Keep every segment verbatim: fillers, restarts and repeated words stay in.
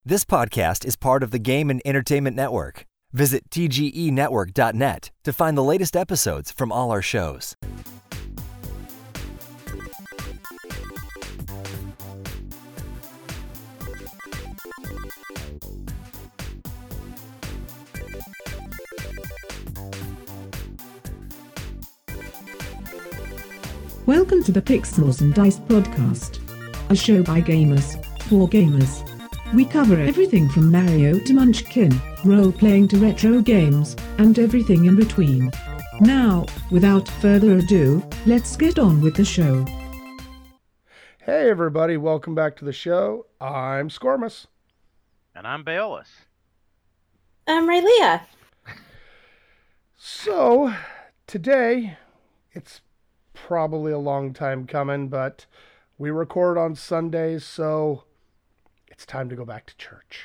This podcast is part of the Game and Entertainment Network. Visit T G E network dot net to find the latest episodes from all our shows. Welcome to the Pixels and Dice podcast, a show by gamers, for gamers. We cover everything from Mario to Munchkin, role-playing to retro games, and everything in between. Now, without further ado, let's get on with the show. Hey everybody, welcome back to the show. I'm Scormus. And I'm Baeolus. I'm Raylia. So, today, it's probably a long time coming, but we record on Sundays, so it's time to go back to church.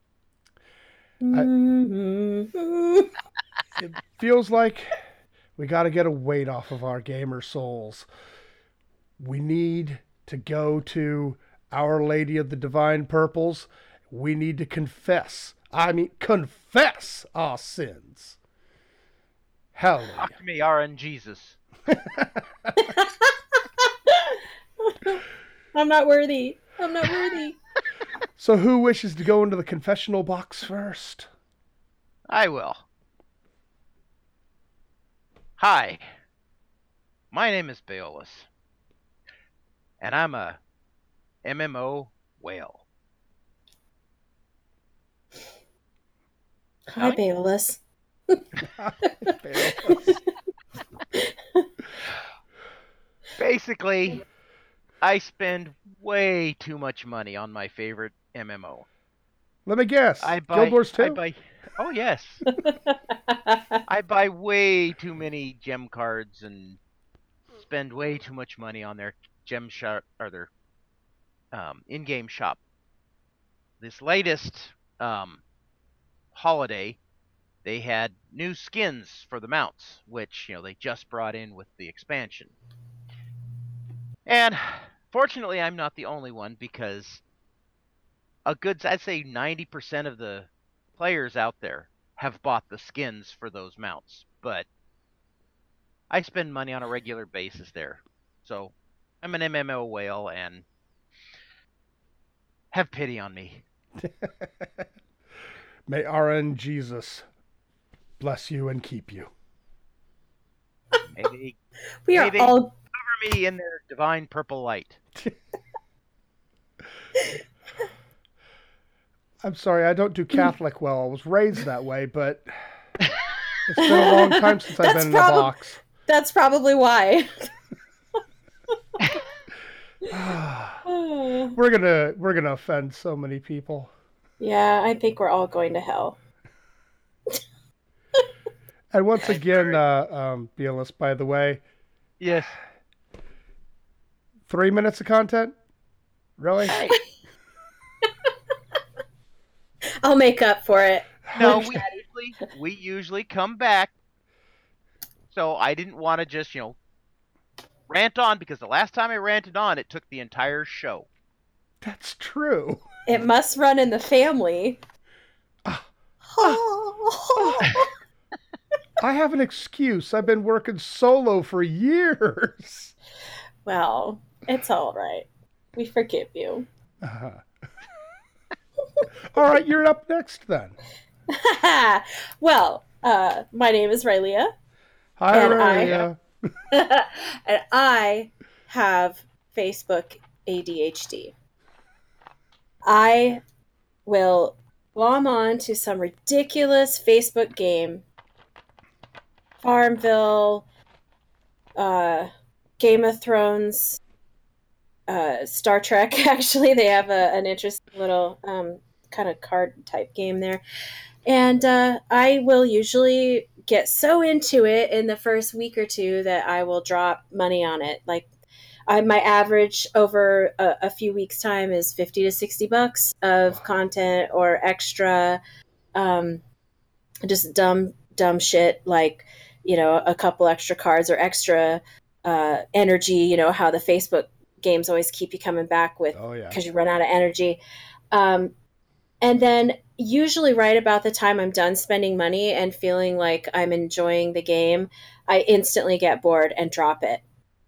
Mm-hmm. I, it feels like we got to get a weight off of our gamer souls. We need to go to Our Lady of the Divine Purples. We need to confess. I mean, confess our sins. Hallelujah. Talk to me, R N Jesus. I'm not worthy. I'm not worthy. So who wishes to go into the confessional box first? I will. Hi. My name is Baeolus. And I'm a M M O whale. Hi, Baeolus. Basically, I spend way too much money on my favorite M M O. Let me guess. I buy, Guild Wars two? I buy, oh, yes. I buy way too many gem cards and spend way too much money on their gem shop or their um, in-game shop. This latest um, holiday, they had new skins for the mounts, which, you know, they just brought in with the expansion. And fortunately, I'm not the only one, because a good, I'd say ninety percent of the players out there have bought the skins for those mounts. But I spend money on a regular basis there. So I'm an M M O whale, and have pity on me. May R N Jesus bless you and keep you. May they, we may are they all cover me in their divine purple light. I'm sorry, I don't do Catholic well. I was raised that way, but it's been a long time since I've been in prob- the box. That's probably why. we're gonna we're gonna offend so many people. Yeah, I think we're all going to hell. And once again, uh, um, Baeolus, by the way, Yes. three minutes of content? Really? I'll make up for it. No, we usually, we usually come back. So I didn't want to just, you know, rant on, because the last time I ranted on, it took the entire show. That's true. It must run in the family. I have an excuse. I've been working solo for years. Well, it's all right. We forgive you. Uh-huh. All right, you're up next then. Well, uh, my name is Raylia. Hi, And Raylia. And I have Facebook A D H D. I will glom on to some ridiculous Facebook game. Farmville, uh, Game of Thrones, uh, Star Trek. Actually, they have a, an interesting little um, kind of card type game there. And uh, I will usually get so into it in the first week or two that I will drop money on it. Like, I, my average over a, a few weeks' time is fifty to sixty bucks of content or extra, um, just dumb, dumb shit like, you know, a couple extra cards or extra uh, energy. You know how the Facebook games always keep you coming back with, Oh, yeah. because you run out of energy. Um, And then usually right about the time I'm done spending money and feeling like I'm enjoying the game, I instantly get bored and drop it.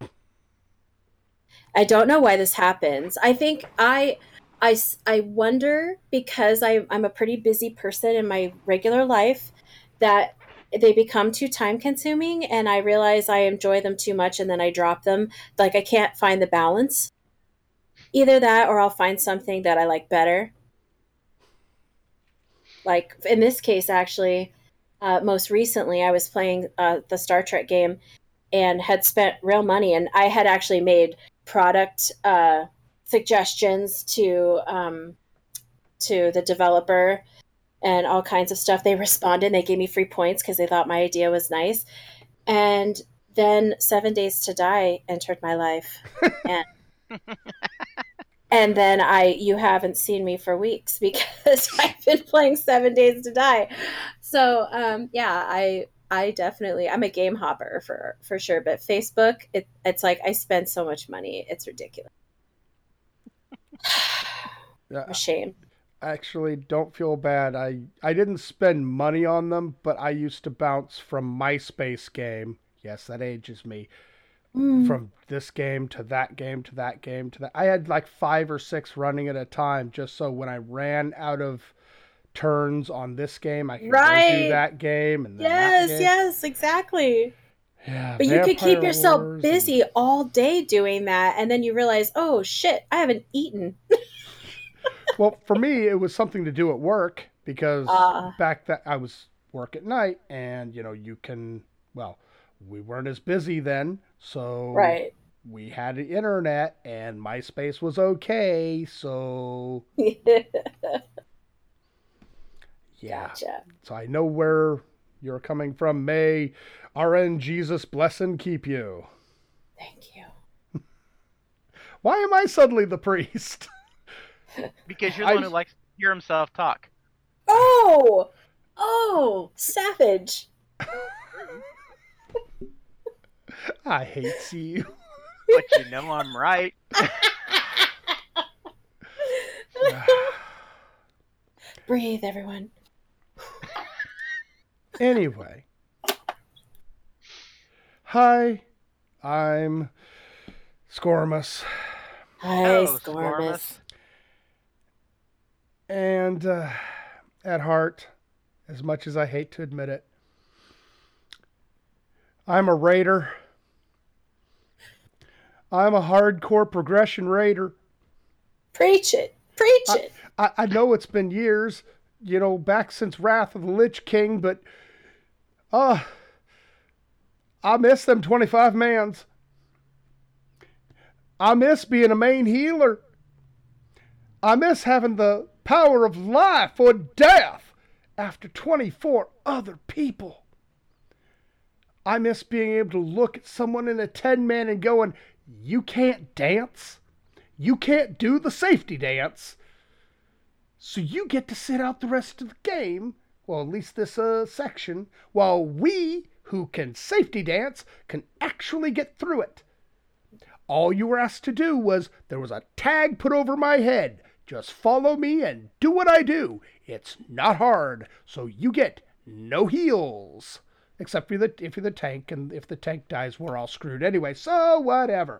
I don't know why this happens. I think I, I, I wonder because I, I'm a pretty busy person in my regular life that they become too time consuming and I realize I enjoy them too much and then I drop them. Like I can't find the balance. Either that or I'll find something that I like better. Like in this case, actually, uh, most recently I was playing uh, the Star Trek game and had spent real money, and I had actually made product uh, suggestions to um, to the developer and all kinds of stuff. They responded. They gave me free points because they thought my idea was nice. And then Seven Days to Die entered my life, and and then I you haven't seen me for weeks because I've been playing Seven Days to Die. So um, yeah, I. I definitely, I'm a game hopper for, for sure, but Facebook, it, it's like I spend so much money. It's ridiculous. Yeah, a shame. Actually, don't feel bad. I, I didn't spend money on them, but I used to bounce from MySpace game. Yes, that ages me. Mm. From this game to that game to that game to that. I had like five or six running at a time just so when I ran out of turns on this game, I could right. go do that game and then yes, that game. yes, exactly. Yeah, but you could keep yourself Wars busy and... all day doing that, and then you realize, oh shit, I haven't eaten. Well, for me, it was something to do at work because uh, back that I was work at night, and you know you can. Well, we weren't as busy then, so right. we had the internet, and MySpace was okay, so. Yeah. Gotcha. So I know where you're coming from. May R N Jesus bless and keep you. Thank you. Why am I suddenly the priest? Because you're the I... one who likes to hear himself talk. Oh! Oh! Savage. I hate you. But you know I'm right. Breathe, everyone. Anyway. Hi, I'm Scormus. Hi, Hello, Scormus. And uh, at heart, as much as I hate to admit it, I'm a raider. I'm a hardcore progression raider. Preach it. Preach I, it. I, I know it's been years, you know, back since Wrath of the Lich King, but uh, I miss them twenty-five mans. I miss being a main healer. I miss having the power of life or death after twenty-four other people. I miss being able to look at someone in a ten-man and going, you can't dance. You can't do the safety dance. So you get to sit out the rest of the game, well, at least this uh, section, while we, who can safety dance, can actually get through it. All you were asked to do was, there was a tag put over my head. Just follow me and do what I do. It's not hard, so you get no heals. Except for the, if you're the tank, and if the tank dies, we're all screwed anyway, so whatever.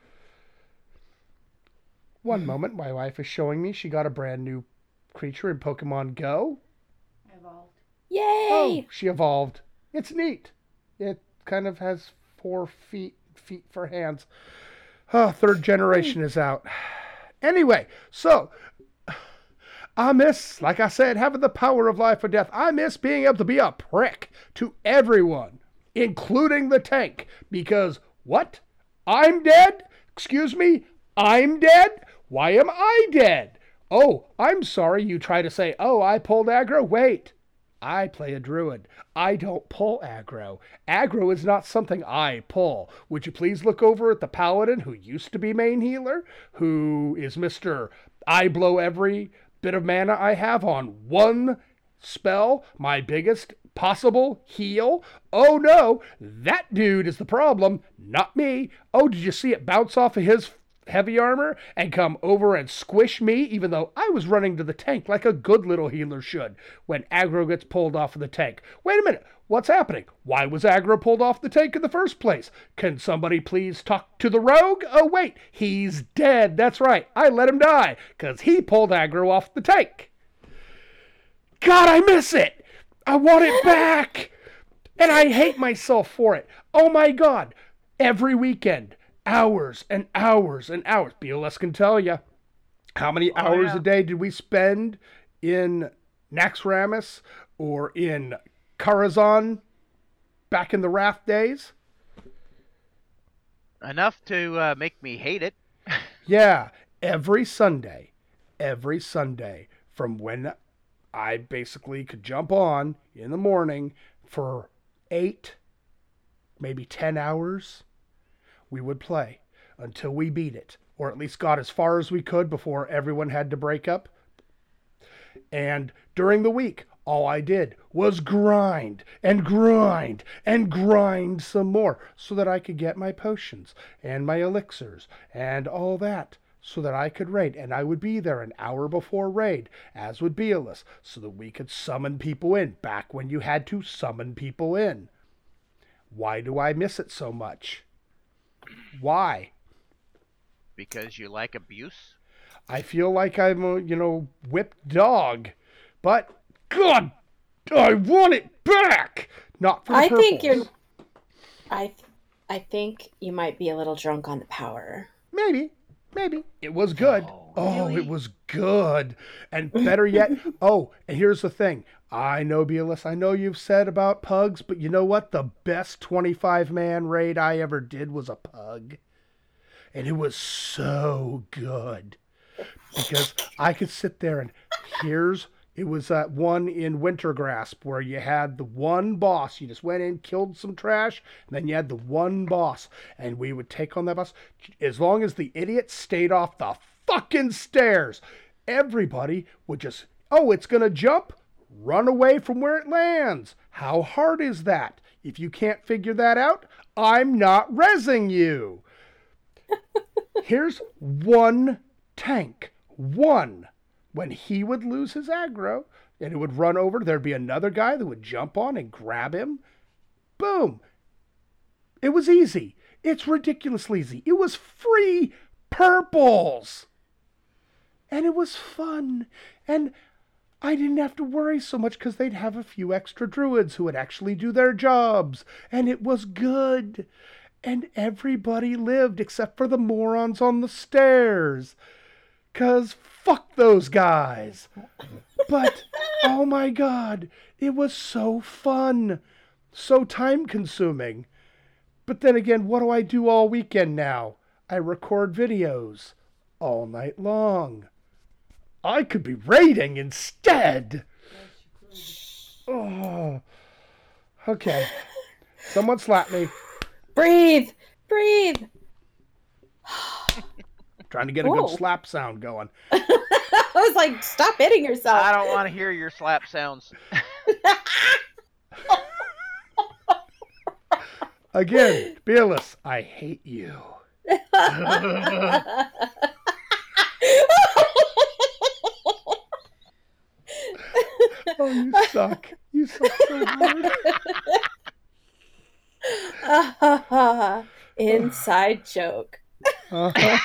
One moment, my wife is showing me she got a brand new creature in Pokemon Go. Evolved. Yay! Oh, she evolved. It's neat. It kind of has four feet, feet for hands. Oh, third generation is out. Anyway, so I miss, like I said, having the power of life or death. I miss being able to be a prick to everyone, including the tank. Because what? I'm dead? Excuse me? I'm dead? Why am I dead? Oh, I'm sorry you try to say, oh, I pulled aggro. Wait, I play a druid. I don't pull aggro. Aggro is not something I pull. Would you please look over at the paladin who used to be main healer, who is Mister I blow every bit of mana I have on one spell, my biggest possible heal. Oh no, that dude is the problem, not me. Oh, did you see it bounce off of his heavy armor and come over and squish me, even though I was running to the tank like a good little healer should when aggro gets pulled off of the tank. Wait a minute, what's happening? Why was aggro pulled off the tank in the first place? Can somebody please talk to the rogue? Oh wait, he's dead. That's right, I let him die because he pulled aggro off the tank. God, I miss it. I want it back. And I hate myself for it. Oh my God, every weekend. Hours and hours and hours. B L S can tell you how many Oh, hours yeah. a day did we spend in Naxxramas or in Karazhan back in the Wrath days? Enough to uh, make me hate it. Yeah, every Sunday, every Sunday from when I basically could jump on in the morning for eight, maybe ten hours. We would play until we beat it, or at least got as far as we could before everyone had to break up. And during the week, all I did was grind and grind and grind some more so that I could get my potions and my elixirs and all that so that I could raid. And I would be there an hour before raid, as would Bealus, so that we could summon people in back when you had to summon people in. Why do I miss it so much? Why? Because you like abuse? I feel like I'm a, you know, whipped dog. But, God, I want it back! Not for the I think purples. you're. I, I think you might be a little drunk on the power. Maybe. Maybe. It was good. Oh, Oh, really? it was good. And better yet, oh, and here's the thing. I know, Bealus, I know you've said about pugs, but you know what? The best twenty-five man raid I ever did was a pug. And it was so good. Because I could sit there and here's, it was that one in Wintergrasp where you had the one boss. You just went in, killed some trash, and then you had the one boss. And we would take on that boss. As long as the idiot stayed off the fucking stairs, everybody would just, oh, it's going to jump, run away from where it lands. How hard is that? If you can't figure that out, I'm not rezzing you. Here's one tank. One. When he would lose his aggro and it would run over, there'd be another guy that would jump on and grab him. Boom. It was easy. It's ridiculously easy. It was free purples. And it was fun. And I didn't have to worry so much because they'd have a few extra druids who would actually do their jobs. And it was good. And everybody lived except for the morons on the stairs. Because fuck those guys. But, oh my God, it was so fun. So time consuming. But then again, what do I do all weekend now? I record videos all night long. I could be raiding instead. Oh. Okay. Someone slap me. Breathe! Breathe! Trying to get a Whoa. good slap sound going. I was like, stop hitting yourself. I don't want to hear your slap sounds. Again, Bealus, I hate you. Oh, you suck. You suck so hard. Inside joke. Uh-huh.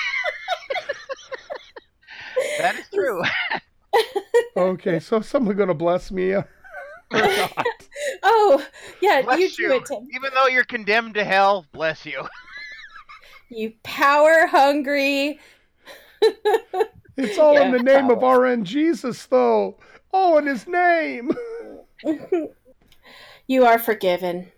That is true. Okay, so is someone going to bless me or not? Oh, yeah, Bless you you. do it, Tim. Even though you're condemned to hell, bless you. You power hungry. It's all in Yeah, the name of power. R N Jesus, though. All in his name. You are forgiven.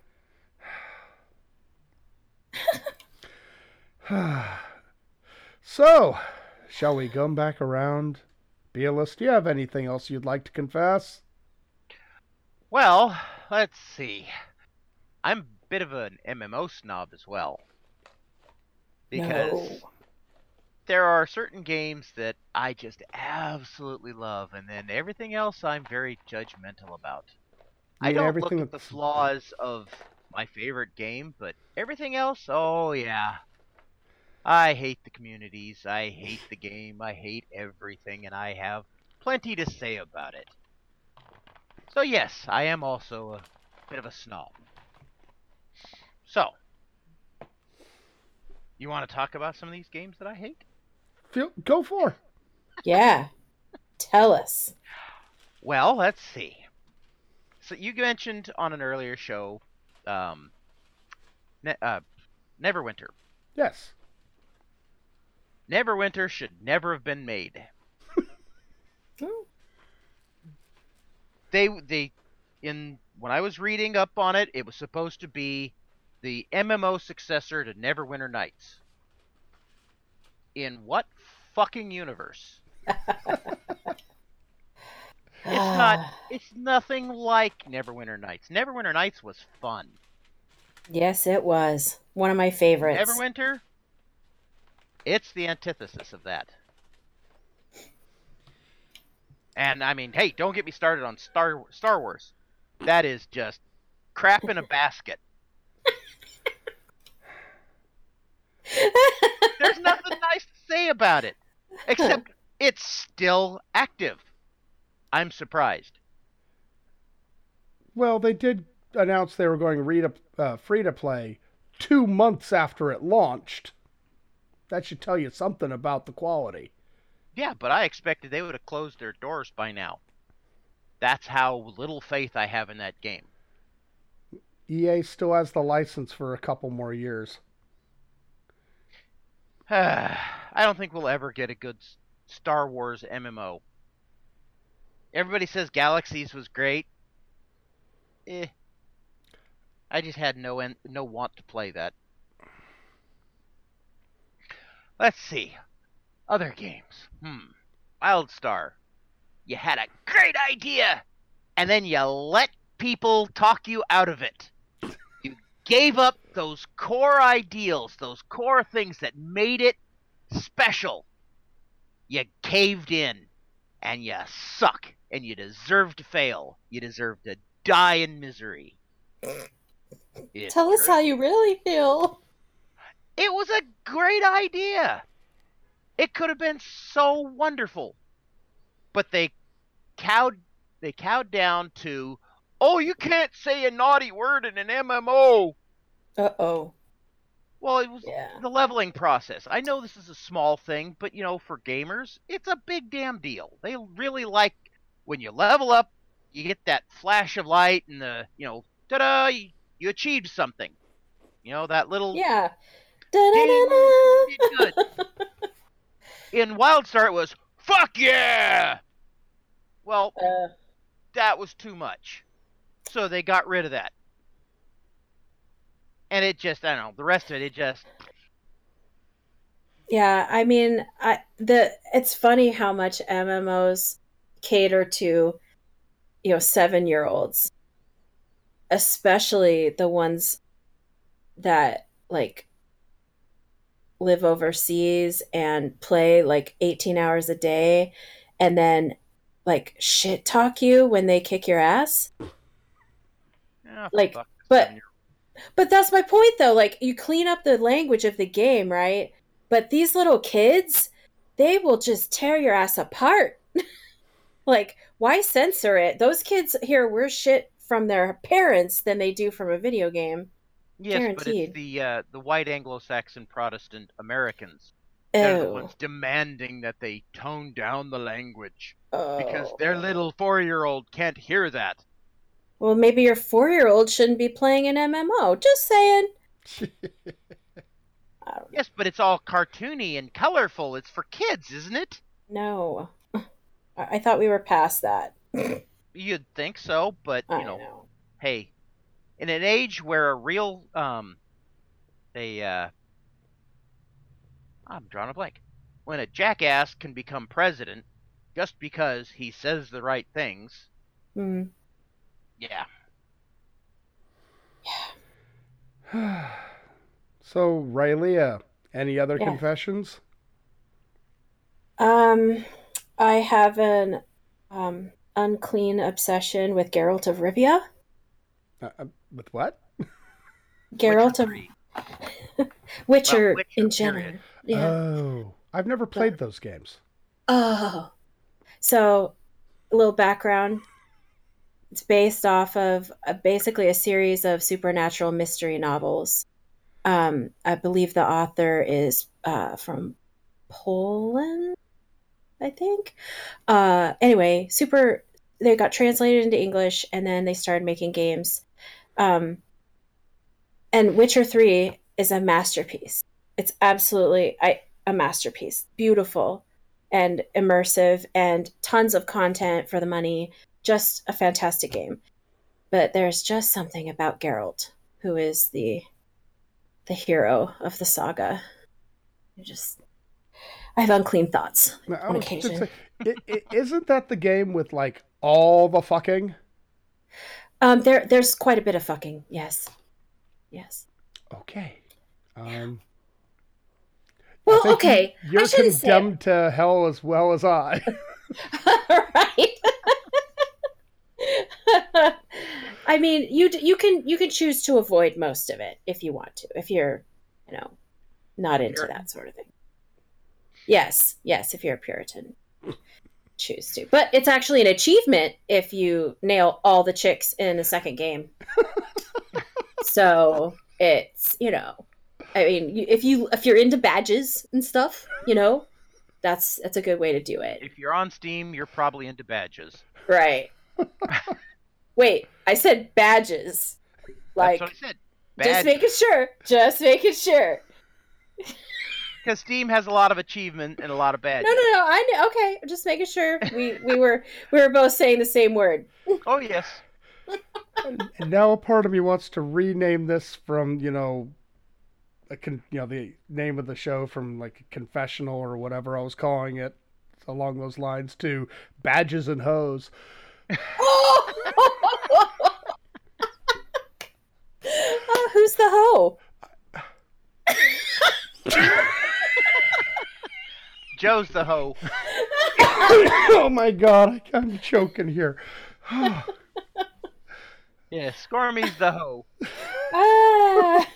So, shall we come back around? Bealus, do you have anything else you'd like to confess? Well, let's see. I'm a bit of an M M O snob as well. Because No. there are certain games that I just absolutely love, and then everything else I'm very judgmental about. I mean don't everything look at the that's- flaws of my favorite game, but everything else, oh yeah. I hate the communities. I hate the game. I hate everything, and I have plenty to say about it. So yes, I am also a bit of a snob. So, you want to talk about some of these games that I hate? Feel, go for. Yeah. Tell us. Well, let's see. So you mentioned on an earlier show, um, ne- uh, Neverwinter. Yes. Neverwinter should never have been made. they they in when I was reading up on it, it was supposed to be the M M O successor to Neverwinter Nights. In what fucking universe? It's not. It's nothing like Neverwinter Nights. Neverwinter Nights was fun. Yes, it was. One of my favorites. Neverwinter, it's the antithesis of that. And I mean, hey, don't get me started on Star Star Wars. That is just crap in a basket. There's nothing nice to say about it, except it's still active. I'm surprised. Well, they did announce they were going to read a, uh, free to play two months after it launched. That should tell you something about the quality. Yeah, but I expected they would have closed their doors by now. That's how little faith I have in that game. E A still has the license for a couple more years. I don't think we'll ever get a good Star Wars M M O. Everybody says Galaxies was great. Eh. I just had no en- no want to play that. Let's see. Other games. Hmm. WildStar. You had a great idea, and then you let people talk you out of it. You gave up those core ideals, those core things that made it special. You caved in, and you suck, and you deserve to fail. You deserve to die in misery. It's Tell us true. how you really feel. It was a great idea. It could have been so wonderful. But they cowed they cowed down to, oh, you can't say a naughty word in an M M O. Uh-oh. Well, it was Yeah. the leveling process. I know this is a small thing, but, you know, for gamers, it's a big damn deal. They really like when you level up, you get that flash of light and the, you know, ta-da, you, you achieved something. You know, that little Yeah. ding, Da-da-da-da. did good. In WildStar, it was, fuck yeah! Well, Uh, that was too much. So they got rid of that. And it just, I don't know, the rest of it, it just... yeah, I mean, I the it's funny how much M M Os cater to, you know, seven-year-olds, especially the ones that like live overseas and play like eighteen hours a day and then like shit talk you when they kick your ass. Oh, Like, fuck, but seven-year-old. but that's my point though. Like, you clean up the language of the game, right? But these little kids, they will just tear your ass apart. Like, why censor it? Those kids hear worse shit from their parents than they do from a video game. Yes, but guaranteed. it's the uh, the white Anglo-Saxon Protestant Americans. They're the Oh, ones demanding that they tone down the language. oh. Because their little four-year-old can't hear that. Well, maybe your four-year-old shouldn't be playing an M M O. Just saying. I don't Yes, but it's all cartoony and colorful. It's for kids, isn't it? know. I I thought we were past that. You'd think so, but, you I know, know. hey, in an age where a real, um, a, uh, I'm drawing a blank. When a jackass can become president just because he says the right things, Hmm. yeah. So, Raylia, any other Yeah. confessions? Um, I have an um unclean obsession with Geralt of Rivia. Uh, uh, with what? Geralt Witcher of three. Witcher Well, Witcher, in general. period. Yeah. Oh, I've never played those games. Oh. So, a little background. It's based off of a, basically a series of supernatural mystery novels. Um, I believe the author is uh, from Poland, I think. Uh, anyway, super. They got translated into English, and then they started making games. Um, and Witcher three is a masterpiece. It's absolutely I, a masterpiece. Beautiful and immersive, and tons of content for the money. Just a fantastic game. But there's just something about Geralt, who is the the hero of the saga. You just I have unclean thoughts Now, I on was just occasion. say, it, it, isn't that the game with like all the fucking? Um, there there's quite a bit of fucking. Yes, yes. Okay. Um, I Well, think okay. you- You're I shouldn't say condemned to hell as well as I. right. I mean, you d- you can you can choose to avoid most of it if you want to, if you're, you know, not into Puritan. that sort of thing. Yes, yes, if you're a Puritan, choose to. But it's actually an achievement if you nail all the chicks in the second game. So it's, you know, I mean, you- if you if you're into badges and stuff, you know, that's that's a good way to do it. If you're on Steam, you're probably into badges. Right. Wait, I said badges. Like, That's what I said. just Badges. making sure. Just making sure. Because Steam has a lot of achievement and a lot of badges. No, no, no. I know. Okay, I'm just making sure. We we were we were both saying the same word. Oh yes. And now a part of me wants to rename this from, you know, a con- you know, the name of the show from like a confessional or whatever I was calling it along those lines to Badges and Hoes. Oh! Oh, who's the hoe? Joe's the hoe. Oh my god, I- I'm choking here. Yeah, Scormy's the hoe. Ah.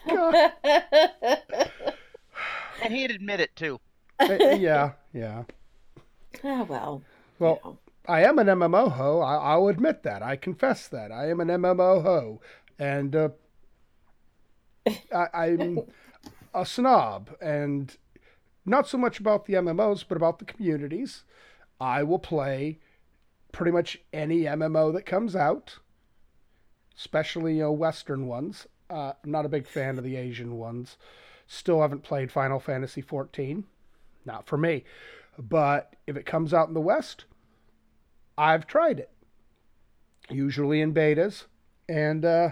And he'd admit it too. Uh, yeah, yeah. Oh well. Well, you know. I am an M M O hoe. I, I'll admit that. I confess that. I am an M M O hoe. And uh, I, I'm a snob. And not so much about the M M Os, but about the communities. I will play pretty much any M M O that comes out, especially, you know, Western ones. Uh, I'm not a big fan of the Asian ones. Still haven't played Final Fantasy fourteen. Not for me. But if it comes out in the West, I've tried it. Usually in betas. And uh,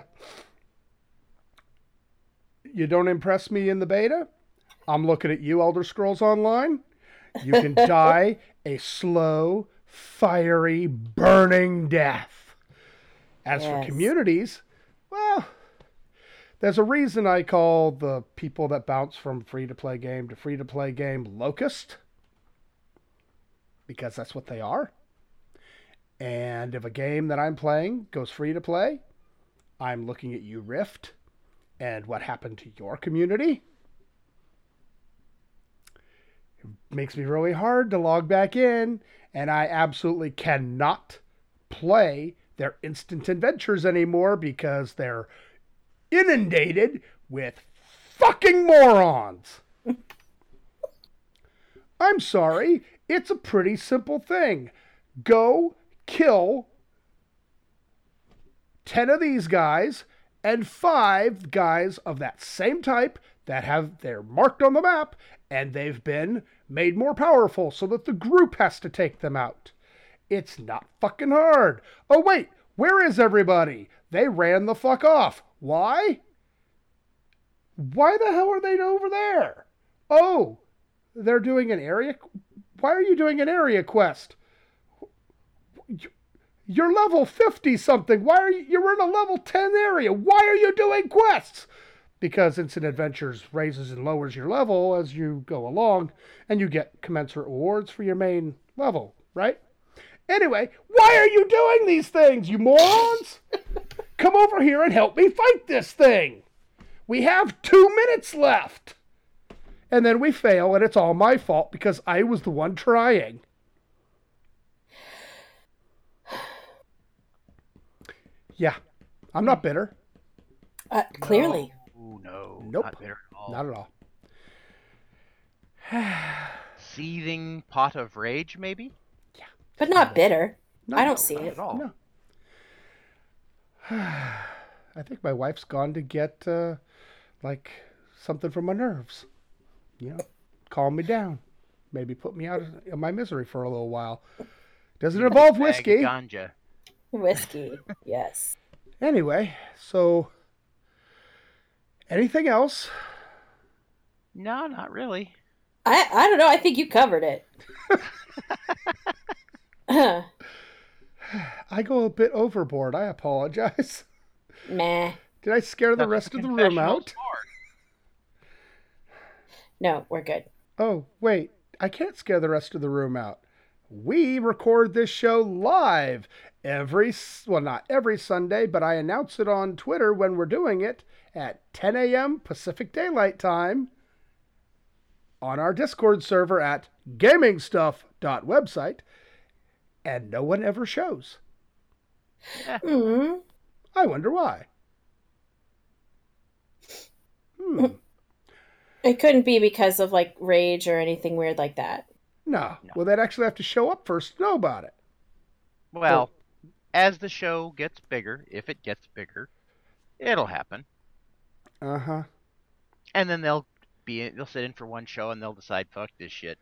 you don't impress me in the beta? I'm looking at you, Elder Scrolls Online. You can die a slow, fiery, burning death. As Yes. for communities, well, there's a reason I call the people that bounce from free-to-play game to free-to-play game Locust. Because that's what they are. And if a game that I'm playing goes free-to-play, I'm looking at you, Rift, and what happened to your community. It makes me really hard to log back in, and I absolutely cannot play their instant adventures anymore because they're inundated with fucking morons. I'm sorry, it's a pretty simple thing. Go kill ten of these guys and five guys of that same type that have they're marked on the map and they've been made more powerful so that the group has to take them out. It's not fucking hard. Oh wait, where is everybody? They ran the fuck off. Why? Why the hell are they over there? Oh, they're doing an area... Why are you doing an area quest? You're level fifty-something. Why are you... You're in a level ten area. Why are you doing quests? Because Instant Adventures raises and lowers your level as you go along, and you get commensurate rewards for your main level, right? Anyway, why are you doing these things, you morons? Come over here and help me fight this thing. We have two minutes left. And then we fail, and it's all my fault because I was the one trying. Yeah, I'm not bitter. Uh, clearly. Oh, no. Nope. Not bitter at all. Not at all. Seething pot of rage, maybe? But not bitter. No, I don't no, see Not it. at all. No. I think my wife's gone to get, uh, like, something for my nerves. You know, calm me down. Maybe put me out of my misery for a little while. Doesn't involve Bag of whiskey. ganja. Whiskey. Yes. Anyway, so anything else? No, not really. I, I don't know. I think you covered it. I go a bit overboard. I apologize. Meh. Did I scare the That's rest what of the room confessionals out? are. No, we're good. Oh, wait. I can't scare the rest of the room out. We record this show live every, well, not every Sunday, but I announce it on Twitter when we're doing it at ten a.m. Pacific Daylight Time on our Discord server at gaming stuff dot website, and no one ever shows. Mm. I wonder why. Hmm. It couldn't be because of like rage or anything weird like that. No. No. Well, they'd actually have to show up first to know about it. Well, as the show gets bigger, if it gets bigger, it'll happen. Uh-huh. And then they'll be they'll sit in for one show and they'll decide, fuck this shit.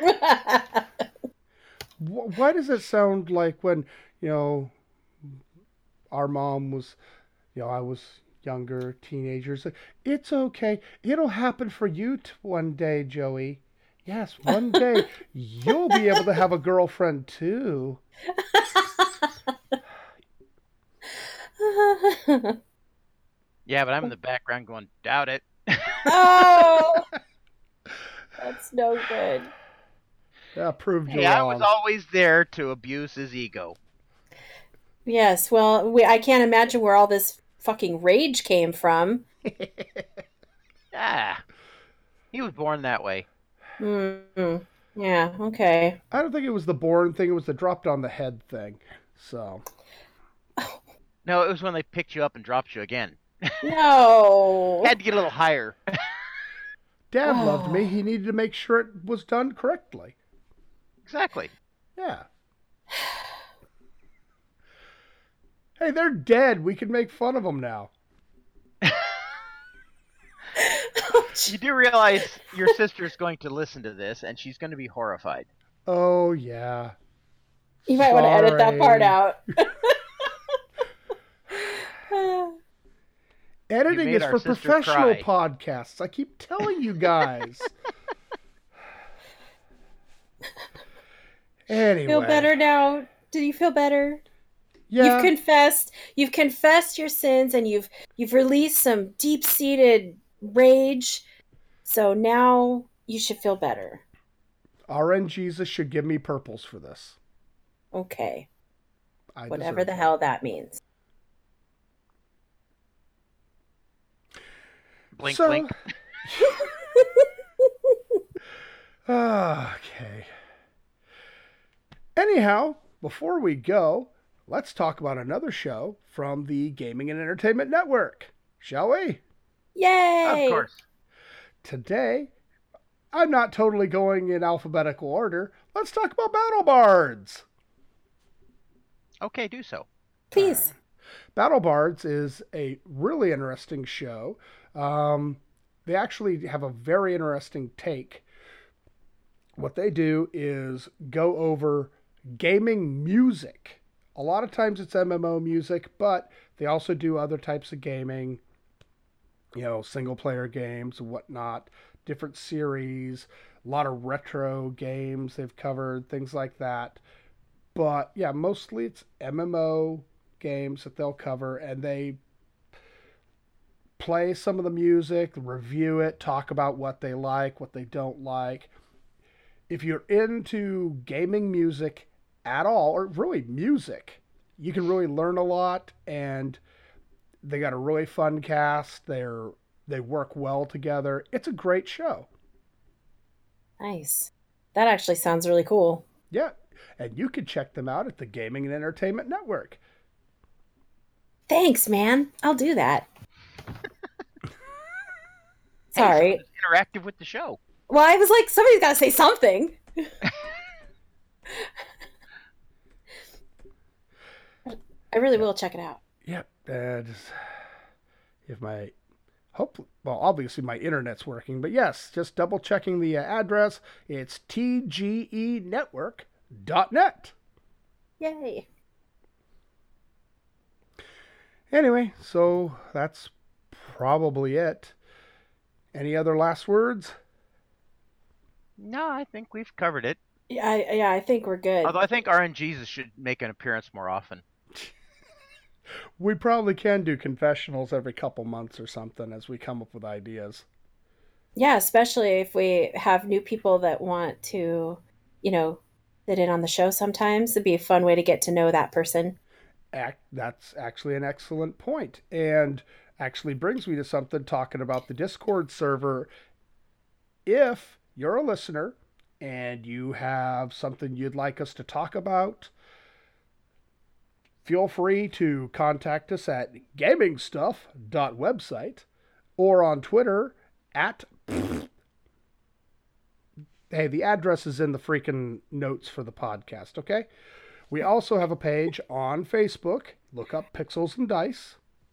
Why does it sound like when, you know, our mom was, you know, I was younger, teenagers. It's okay. It'll happen for you t- one day, Joey. Yes, one day you'll be able to have a girlfriend too. Yeah, but I'm in the background going, doubt it. Oh, that's no good. Yeah, proved you Hey, I wrong. was always there to abuse his ego. Yes, well, we, I can't imagine where all this fucking rage came from. Ah, he was born that way. Mm, yeah, okay. I don't think it was the born thing. It was the dropped on the head thing. So. No, it was when they picked you up and dropped you again. No. Had to get a little higher. Dad Oh. loved me. He needed to make sure it was done correctly. Exactly. Yeah. Hey, they're dead. We can make fun of them now. You do realize your sister's going to listen to this, and she's going to be horrified. Oh, yeah. You might want to edit that part Sorry. out. Editing made is our for sister professional cry. podcasts. I keep telling you guys. Anyway. Feel better now? Did you feel better? Yeah. You've confessed. You've confessed your sins, and you've you've released some deep-seated rage. So now you should feel better. R N Jesus should give me purples for this. Okay. I Whatever deserve the it. hell that means. Blink, So- blink. Okay. Anyhow, before we go, let's talk about another show from the Gaming and Entertainment Network, shall we? Yay! Of course. Today, I'm not totally going in alphabetical order. Let's talk about Battle Bards. Okay, do so. Please. Battle Bards is a really interesting show. Um, they actually have a very interesting take. What they do is go over gaming music. A lot of times it's M M O music, but they also do other types of gaming, you know, single player games and whatnot, different series, a lot of retro games they've covered, things like that. But yeah, mostly it's M M O games that they'll cover, and they play some of the music, review it, talk about what they like, what they don't like. If you're into gaming music at all, or really music, you can really learn a lot, and they got a really fun cast. They're they work well together. It's a great show. Nice. That actually sounds really cool. Yeah, and you can check them out at the Gaming and Entertainment Network. Thanks, man. I'll do that. Sorry. Hey, interactive with the show. Well, I was like, somebody's got to say something. I really will check it out. Yep. Uh, just, if my hope, well, obviously my internet's working, but yes, just double checking the uh, address. It's T G E network dot net. Yay. Anyway, so that's probably it. Any other last words? No, I think we've covered it. Yeah, I, yeah, I think we're good. Although I think R N Gs should make an appearance more often. We probably can do confessionals every couple months or something as we come up with ideas. Yeah, especially if we have new people that want to, you know, sit in on the show sometimes. It'd be a fun way to get to know that person. Act, that's actually an excellent point. And actually brings me to something talking about the Discord server. If you're a listener and you have something you'd like us to talk about, feel free to contact us at gaming stuff dot website or on Twitter at... Hey, the address is in the freaking notes for the podcast, okay? We also have a page on Facebook. Look up Pixels and Dice.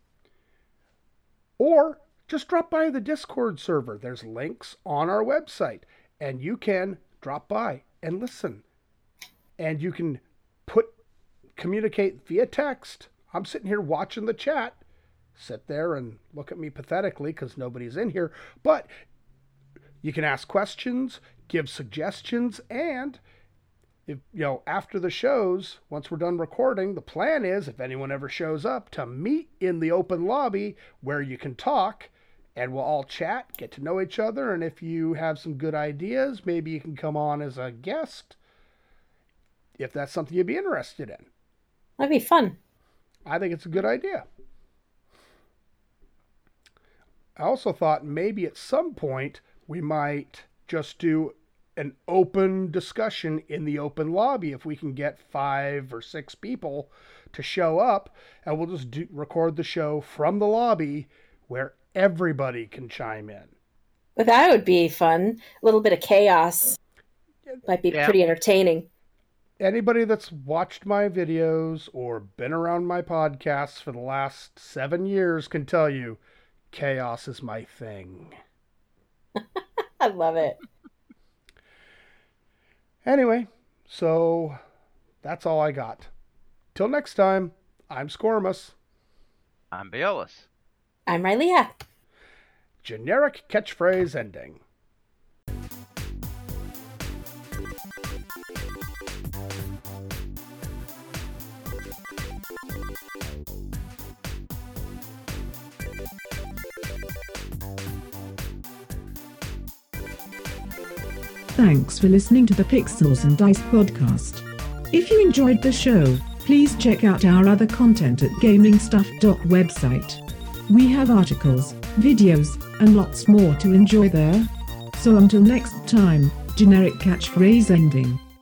Or just drop by the Discord server. There's links on our website. And you can drop by and listen. And you can put communicate via text. I'm sitting here watching the chat. Sit there and look at me pathetically because nobody's in here. But you can ask questions, give suggestions, and if you know, after the shows, once we're done recording, the plan is, if anyone ever shows up, to meet in the open lobby where you can talk and we'll all chat, get to know each other, and if you have some good ideas, maybe you can come on as a guest if that's something you'd be interested in. That'd be fun. I think it's a good idea. I also thought maybe at some point we might just do an open discussion in the open lobby if we can get five or six people to show up, and we'll just do, record the show from the lobby where everybody can chime in. But that would be fun. A little bit of chaos. Might be Yeah. pretty entertaining. Anybody that's watched my videos or been around my podcasts for the last seven years can tell you chaos is my thing. I love it. Anyway, so that's all I got. Till next time, I'm Scormus. I'm Baeolus. I'm Rylea. Generic catchphrase ending. Thanks for listening to the Pixels and Dice podcast. If you enjoyed the show, please check out our other content at gaming stuff dot website. We have articles, videos, and lots more to enjoy there. So until next time, generic catchphrase ending.